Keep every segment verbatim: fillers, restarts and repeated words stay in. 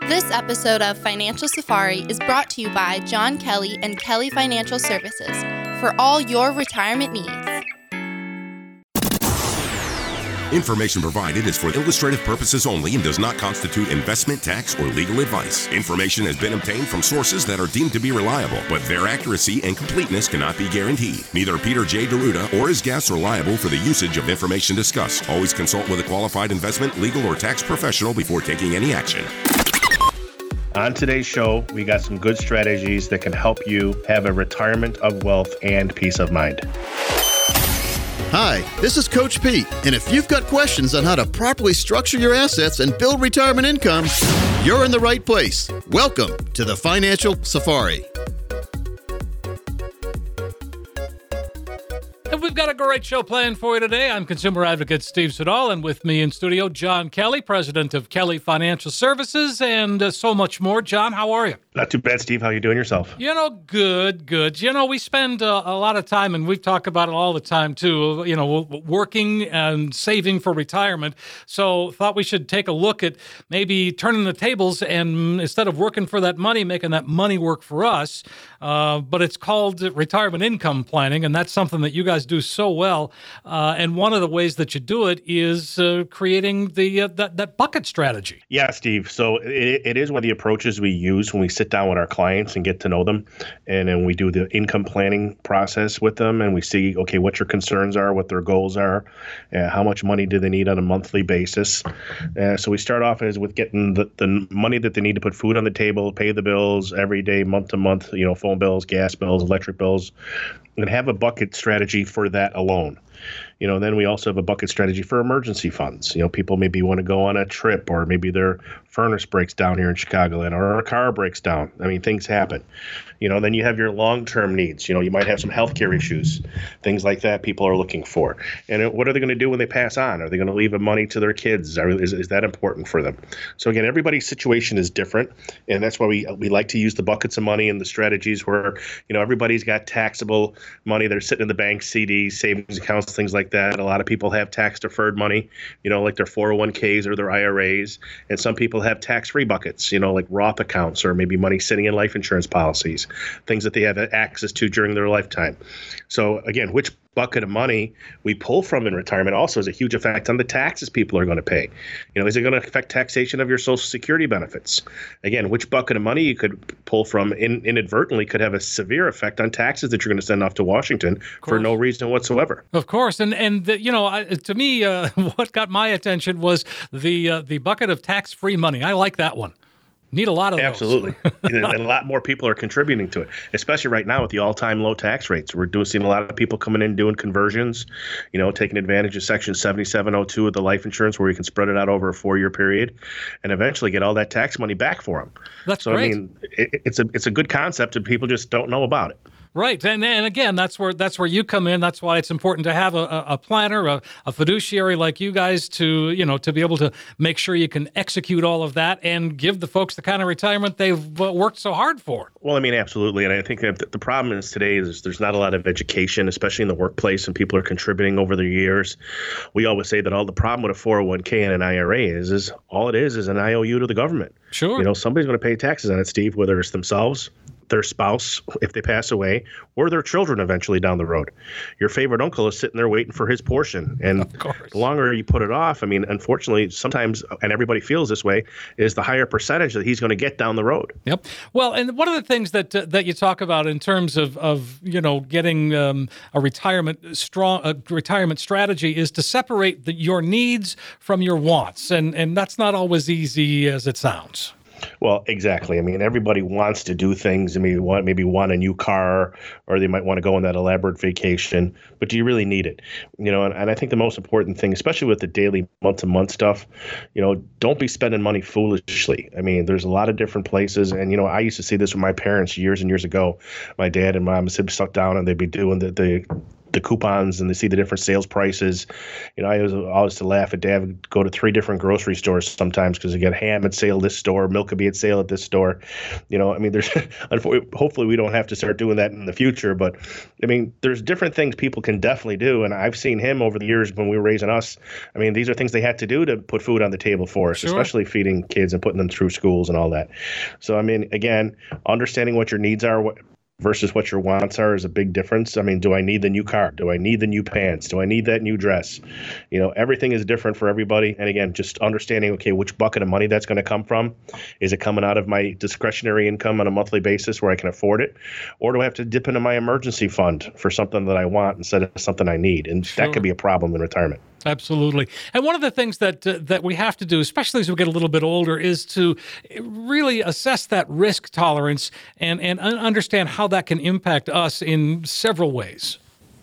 This episode of Financial Safari is brought to you by John Kelly and Kelly Financial Services for all your retirement needs. Information provided is for illustrative purposes only and does not constitute investment, tax, or legal advice. Information has been obtained from sources that are deemed to be reliable, but their accuracy and completeness cannot be guaranteed. Neither Peter J. Deruta or his guests are liable for the usage of information discussed. Always consult with a qualified investment, legal, or tax professional before taking any action. On today's show, we got some good strategies that can help you have a retirement of wealth and peace of mind. Hi, this is Coach Pete, and if you've got questions on how to properly structure your assets and build retirement income, you're in the right place. Welcome to the Financial Safari. And we've got a great show planned for you today. I'm consumer advocate Steve Siddall, and with me in studio, John Kelly, president of Kelly Financial Services, and uh, so much more. John, how are you? Not too bad, Steve. How you doing yourself? You know, good, good. You know, we spend uh, a lot of time, and we talk about it all the time, too, you know, working and saving for retirement. So thought we should take a look at maybe turning the tables and instead of working for that money, making that money work for us. Uh, but it's called retirement income planning, and that's something that you guys do so well. Uh, and one of the ways that you do it is uh, creating the uh, that, that bucket strategy. Yeah, Steve. So it, it is one of the approaches we use when we sit down with our clients and get to know them. And then we do the income planning process with them, and we see, okay, what your concerns are, what their goals are, uh, how much money do they need on a monthly basis. Uh, so we start off as with getting the, the money that they need to put food on the table, pay the bills every day, month to month, you know, phone bills, gas bills, electric bills, and have a bucket strategy for that alone. You know, then we also have a bucket strategy for emergency funds. You know, people maybe want to go on a trip, or maybe their furnace breaks down here in Chicagoland, or a car breaks down. I mean, things happen. You know, then you have your long-term needs. You know, you might have some healthcare issues, things like that people are looking for. And what are they going to do when they pass on? Are they going to leave the money to their kids? Are, is, is that important for them? So again, everybody's situation is different. And that's why we we like to use the buckets of money and the strategies where, you know, everybody's got taxable money. They're sitting in the bank, C Ds, savings accounts, things like that. A lot of people have tax-deferred money, you know, like their four oh one k's or their I R As. And some people have tax-free buckets, you know, like Roth accounts, or maybe money sitting in life insurance policies, things that they have access to during their lifetime. So again, which bucket of money we pull from in retirement also has a huge effect on the taxes people are going to pay. You know, is it going to affect taxation of your Social Security benefits? Again, which bucket of money you could pull from in, inadvertently could have a severe effect on taxes that you're going to send off to Washington for no reason whatsoever. Of course. And, and the, you know, I, to me, uh, what got my attention was the uh, the bucket of tax-free money. I like that one. Need a lot of those. Absolutely. And a lot more people are contributing to it, especially right now with the all-time low tax rates. We're doing, seeing a lot of people coming in doing conversions, you know, taking advantage of Section seventy-seven oh two of the life insurance, where you can spread it out over a four-year period and eventually get all that tax money back for them. That's so, great. I mean, it, it's a it's a good concept, and people just don't know about it. Right. And and again, that's where that's where you come in. That's why it's important to have a, a planner, a, a fiduciary like you guys to, you know, to be able to make sure you can execute all of that and give the folks the kind of retirement they've worked so hard for. Well, I mean, absolutely. And I think that the problem is today is there's not a lot of education, especially in the workplace, and people are contributing over the years. We always say that all the problem with a four oh one k and an I R A is, is all it is is an I O U to the government. Sure. You know, somebody's going to pay taxes on it, Steve, whether it's themselves, their spouse, if they pass away, or their children eventually down the road. Your favorite uncle is sitting there waiting for his portion. And the longer you put it off, I mean, unfortunately, sometimes, and everybody feels this way, is the higher percentage that he's going to get down the road. Yep. Well, and one of the things that uh, that you talk about in terms of, of you know, getting um, a retirement strong a retirement strategy is to separate the, your needs from your wants. And, and that's not always easy as it sounds. Well, exactly. I mean, everybody wants to do things. I mean, want maybe want a new car, or they might want to go on that elaborate vacation. But do you really need it? You know, and, and I think the most important thing, especially with the daily month-to-month stuff, you know, don't be spending money foolishly. I mean, there's a lot of different places. And, you know, I used to see this with my parents years and years ago. My dad and mom would sit down and they'd be doing the, the the coupons and they see the different sales prices. You know, I always always to laugh at Dad would go to three different grocery stores sometimes because they get ham at sale at this store, milk could be at sale at this store. You know, I mean, there's hopefully we don't have to start doing that in the future, but I mean, there's different things people can definitely do, and I've seen him over the years when we were raising us. I mean, these are things they had to do to put food on the table for us, sure. Especially feeding kids and putting them through schools and all that. So, I mean, again, understanding what your needs are, what versus what your wants are is a big difference. I mean, do I need the new car? Do I need the new pants? Do I need that new dress? You know, everything is different for everybody. And again, just understanding, okay, which bucket of money that's going to come from. Is it coming out of my discretionary income on a monthly basis where I can afford it? Or do I have to dip into my emergency fund for something that I want instead of something I need? And sure. That could be a problem in retirement. Absolutely. And one of the things that uh, that we have to do, especially as we get a little bit older, is to really assess that risk tolerance and, and understand how that can impact us in several ways.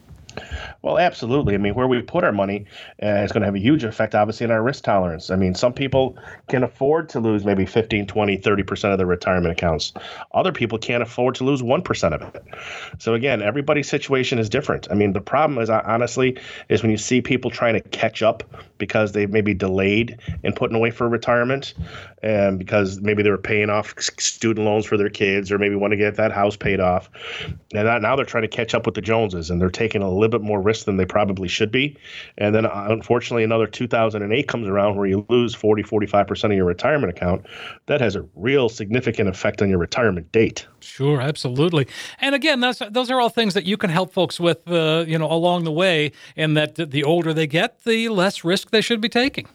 Well, absolutely. I mean, where we put our money uh, is going to have a huge effect, obviously, on our risk tolerance. I mean, some people can afford to lose maybe fifteen, twenty, thirty percent of their retirement accounts. Other people can't afford to lose one percent of it. So again, everybody's situation is different. I mean, the problem is, honestly, is when you see people trying to catch up because they maybe delayed in putting away for retirement and because maybe they were paying off student loans for their kids or maybe want to get that house paid off. And now they're trying to catch up with the Joneses and they're taking a little bit more risk than they probably should be. And then unfortunately, another two thousand eight comes around where you lose forty, forty-five percent of your retirement account. That has a real significant effect on your retirement date. Sure, absolutely. And again, that's, those are all things that you can help folks with, uh, you know, along the way, and that the older they get, the less risk they should be taking.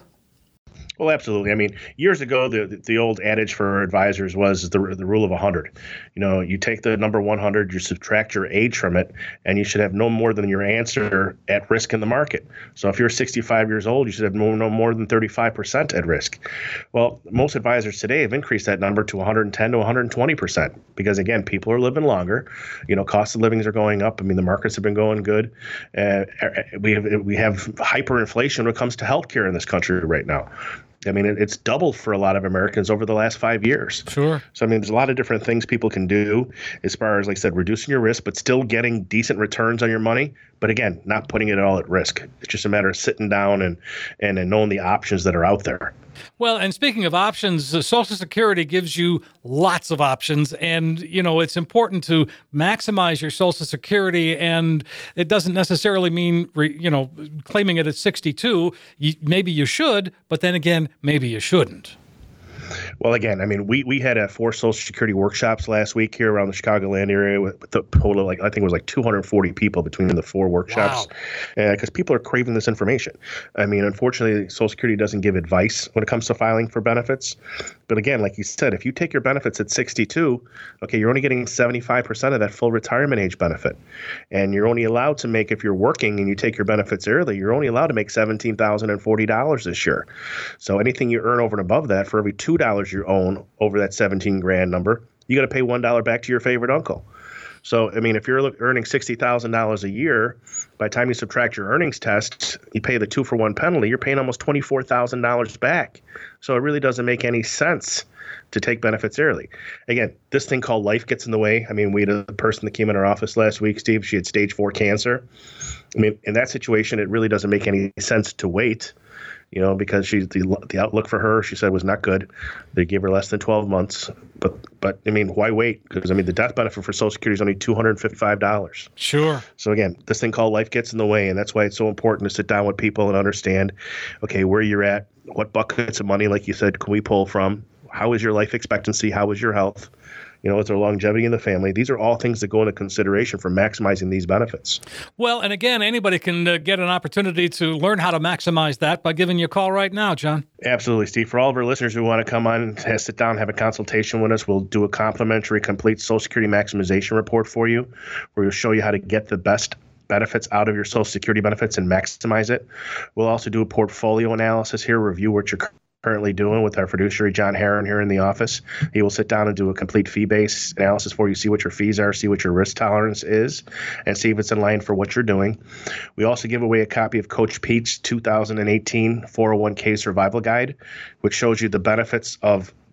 Well, absolutely. I mean, years ago, the the old adage for advisors was the the rule of one hundred. You know, you take the number one hundred, you subtract your age from it, and you should have no more than your answer at risk in the market. So if you're sixty-five years old, you should have no, no more than thirty-five percent at risk. Well, most advisors today have increased that number to one hundred ten to one hundred twenty percent because, again, people are living longer. You know, cost of livings are going up. I mean, the markets have been going good. Uh, we have, we have hyperinflation when it comes to healthcare in this country right now. I mean, it's doubled for a lot of Americans over the last five years. Sure. So, I mean, there's a lot of different things people can do as far as, like I said, reducing your risk, but still getting decent returns on your money. But again, not putting it all at risk. It's just a matter of sitting down and, and, and knowing the options that are out there. Well, and speaking of options, uh, Social Security gives you lots of options. And, you know, it's important to maximize your Social Security. And it doesn't necessarily mean, re, you know, claiming it at sixty-two. You, maybe you should, but then again, maybe you shouldn't. Well, again, I mean, we, we had uh, four Social Security workshops last week here around the Chicagoland area with, with a total, like, I think it was like two hundred forty people between the four workshops because wow. uh, people are craving this information. I mean, unfortunately, Social Security doesn't give advice when it comes to filing for benefits. But again, like you said, if you take your benefits at sixty-two, okay, you're only getting seventy-five percent of that full retirement age benefit. And you're only allowed to make, if you're working and you take your benefits early, you're only allowed to make seventeen thousand forty dollars this year. So anything you earn over and above that, for every two dollars you own over that seventeen grand number, you got to pay one dollar back to your favorite uncle. So, I mean, if you're earning sixty thousand dollars a year, by the time you subtract your earnings test, you pay the two for one penalty, you're paying almost twenty-four thousand dollars back. So it really doesn't make any sense to take benefits early. Again, this thing called life gets in the way. I mean, we had a person that came in our office last week, Steve, she had stage four cancer. I mean, in that situation, it really doesn't make any sense to wait. You know, because she the the outlook for her, she said, was not good. They gave her less than twelve months. But, but I mean, why wait? Because, I mean, the death benefit for Social Security is only two hundred fifty-five dollars. Sure. So, again, this thing called life gets in the way. And that's why it's so important to sit down with people and understand, okay, where you're at, what buckets of money, like you said, can we pull from? How is your life expectancy? How is your health? You know, is there longevity in the family? These are all things that go into consideration for maximizing these benefits. Well, and again, anybody can uh, get an opportunity to learn how to maximize that by giving you a call right now, John. Absolutely, Steve. For all of our listeners who want to come on and sit down and have a consultation with us, we'll do a complimentary complete Social Security maximization report for you, where we'll show you how to get the best benefits out of your Social Security benefits and maximize it. We'll also do a portfolio analysis here, review what you're currently doing with our fiduciary, John Herron, here in the office. He will sit down and do a complete fee-based analysis for you, see what your fees are, see what your risk tolerance is, and see if it's in line for what you're doing. We also give away a copy of Coach Pete's two thousand eighteen four oh one k Survival Guide, which shows you the benefits of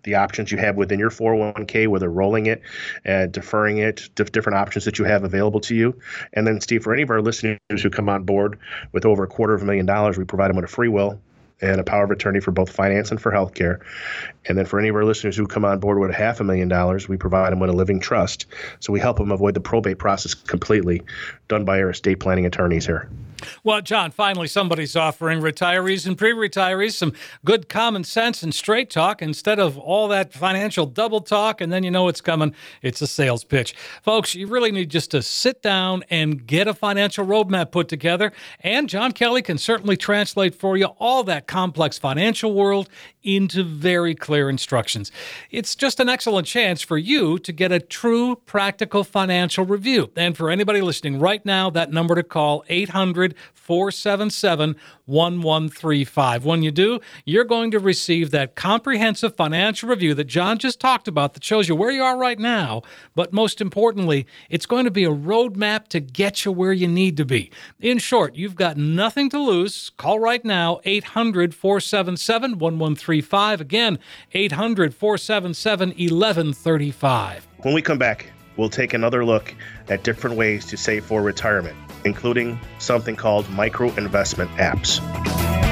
the options you have within your four oh one k, whether rolling it, uh, deferring it, diff- different options that you have available to you. And then, Steve, for any of our listeners who come on board with over a quarter of a million dollars, we provide them with a free will and a power of attorney for both finance and for healthcare. And then for any of our listeners who come on board with a half a million dollars, we provide them with a living trust. So we help them avoid the probate process completely, done by our estate planning attorneys here. Well, John, finally somebody's offering retirees and pre-retirees some good common sense and straight talk instead of all that financial double talk, and then you know what's coming. It's a sales pitch. Folks, you really need just to sit down and get a financial roadmap put together, and John Kelly can certainly translate for you all that complex financial world into very clear instructions. It's just an excellent chance for you to get a true practical financial review. And for anybody listening right now, that number to call, eight hundred, four seven seven, one one three five. When you do, you're going to receive that comprehensive financial review that John just talked about that shows you where you are right now. But most importantly, it's going to be a roadmap to get you where you need to be. In short, you've got nothing to lose. Call right now, eight hundred, four seven seven, one one three five. Again, eight hundred, four seven seven, one one three five. When we come back, we'll take another look at different ways to save for retirement, including something called micro investment apps.